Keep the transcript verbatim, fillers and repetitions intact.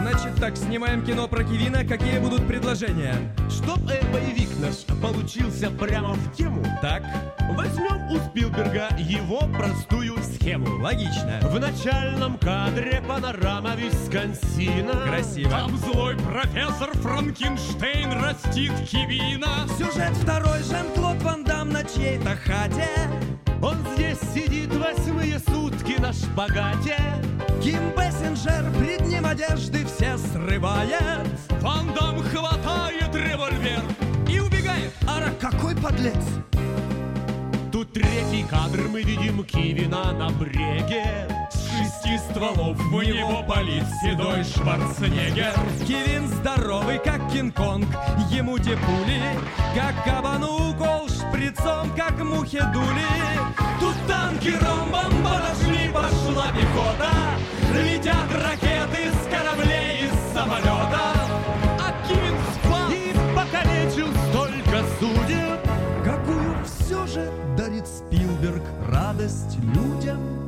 Значит так, снимаем кино про Кевина. Какие будут предложения? Чтоб э, боевик наш получился прямо в тему, Так, возьмем у Спилберга его простую схему. логично. В начальном кадре панорама Висконсина. Красиво. Там злой профессор Франкенштейн растит Кевина. Сюжет второй, Жан-Клод Ван Дам на чьей-то хате. Он здесь сидит восьмые сутки на шпагате. Ким Бессинджер пред ним одежды все срывает. Ван Дам хватает револьвер и убегает. Ара, какой подлец! Тут третий кадр, мы видим Кевина на бреге. С шести стволов в него палит седой Шварценеггер. Кевин здоровый, как Кинг-Конг, ему те пули, как кабану укол шприцом, как мухе дули. Тут танки ромбом подошли, пошла пехота, летят ракеты с кораблей из самолета. А Кевин спал. И покалечил столько судеб. Какую все же дарит Спилберг радость людям.